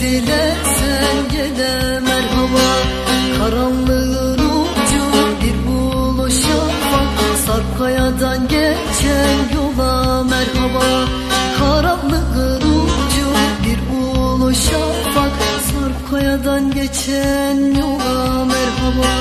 dilesen gele merhaba. Karanlığın ucu bir ulu şafak, sarp kayadan geçen yola merhaba. Karanlığın ucu bir ulu şafak, sarp kayadan geçen yola merhaba.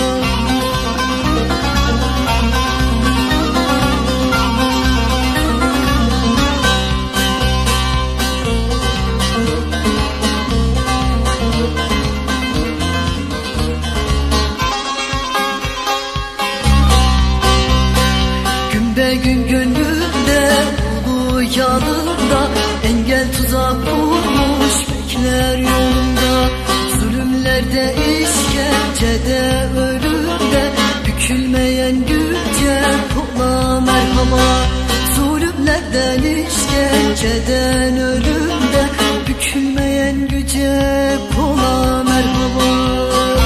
Gün gönlümde, ulu yanında, engel tuzak kurmuş bekler yolunda. Zulümlerde, işkencede, ölümde, bükülmeyen güce kola merhaba. Zulümlerden, işkenceden, ölümde, bükülmeyen güce kola merhaba.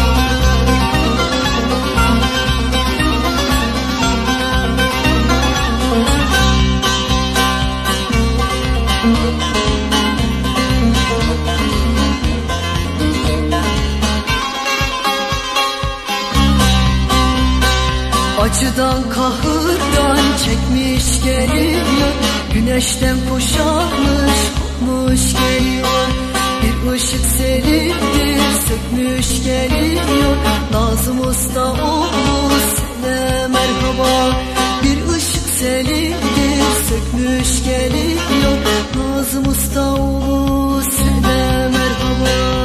Acıdan kahırdan çekmiş geliyor, güneşten kuşanmış kopmuş geliyor. Bir ışık senindir sökmüş geliyor, Nazım Ustaoğlu sana merhaba. Bir ışık senindir sökmüş geliyor, Nazım Ustaoğlu sana merhaba.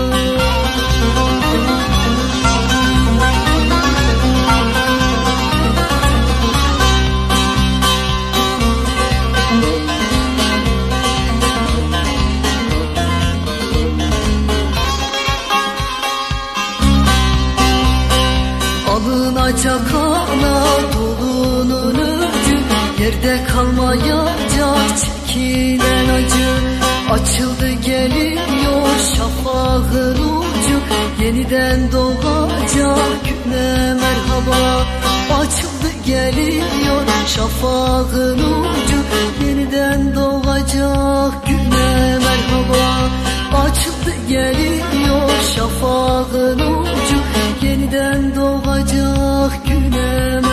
Alınacak Anadolu'nun öcü, yerde kalmayacak çekilen acı. Açıldı geliyor şafağın ucu, yeniden doğacak güne merhaba. Açıldı geliyor şafağın ucu, yeniden doğacak güne merhaba. Açıldı geliyor şafağın ucu, yeniden doğacak güne merhaba.